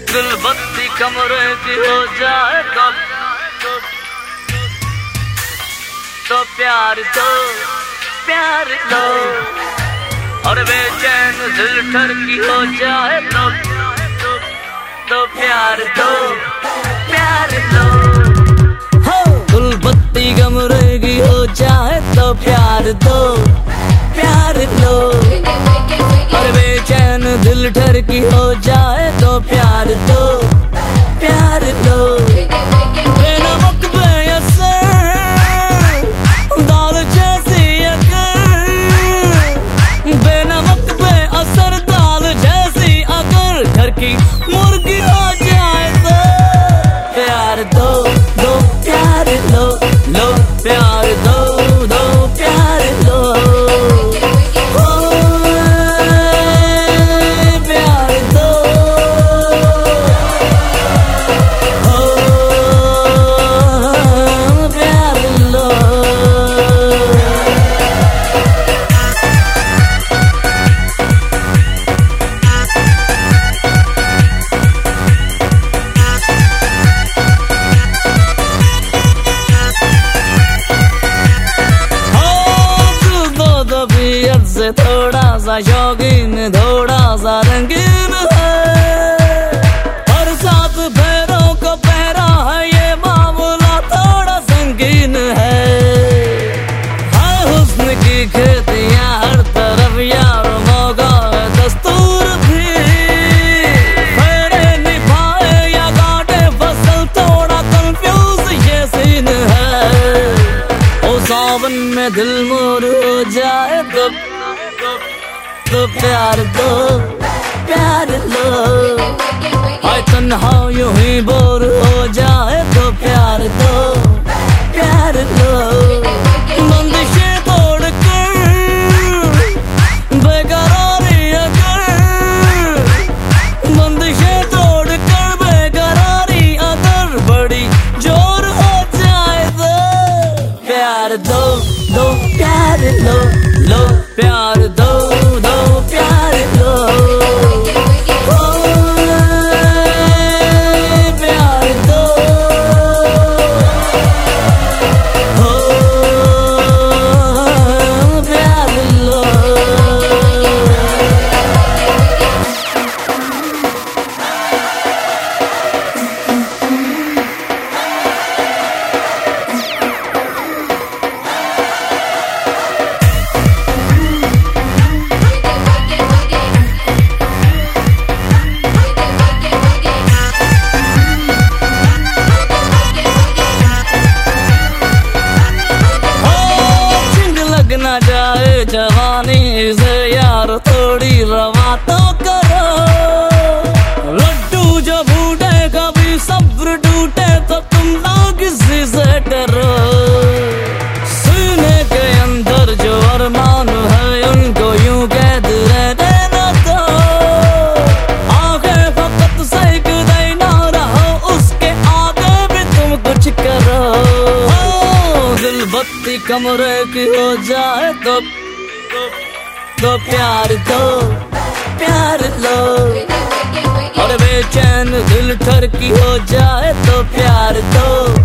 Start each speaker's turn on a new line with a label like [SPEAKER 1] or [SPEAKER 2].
[SPEAKER 1] गुलबत्ती कमरे की हो जाए तो प्यार दो, प्यार लो। और बेचैन दिल ठरकी हो जाए तो प्यार दो, प्यार लो। गुलबत्ती कमरे की हो जाए तो प्यार दो, प्यार लो। और बेचैन दिल ठरकी हो जाए तो प्यार दो, प्यार लो। बेनमक बेअसर दाल जैसी अगर, बेनमक बेअसर दाल जैसी अगर घर की मुर्गी हो जाए तो प्यार दो, दो प्यार लो, लो प्यार दो, दो प्यार लो। से थोड़ा सा शौकीन, थोड़ा सा रंगीन है। हर साथ पैरों को पहरा है, ये मामला थोड़ा संगीन है। हर हुस्न की खेतियां हर तरफ यार मौका है दस्तूर भी। फेरे निभाए या काटे फसल थोड़ा कंफ्यूज ये सीन है। ओ सावन में दिल मोर हो जाए तो प्यार दो, प्यार लो। हाय तन्हा यूं ही बोर हो जाए तो प्यार दो, प्यार लो। बंदिशें तोड़ कर बेकरारी अगर, बंदिशें तोड़ कर बेकरारी अगर बड़ी जोर हो जाए तो प्यार दो, दो प्यार लो, लो प्यार दो, दो प्यार लो। प्यार दो, प्यार लो। ना जाए जवानी से यार थोड़ी रवा तो करो। लड्डू जो फूटे कभी सब्र टूटे तो तुम लोग किसी से डरो। सीने के अंदर जो अरमान है उनको यूं कैद रहने न दो। आगे फकत सेक दे ना रहो, उसके आगे भी तुम कुछ करो। गुलबत्ती कमरे की हो जाए तो प्यार दो, प्यार लो। और बेचैन दिल ठरकी हो जाए तो प्यार दो,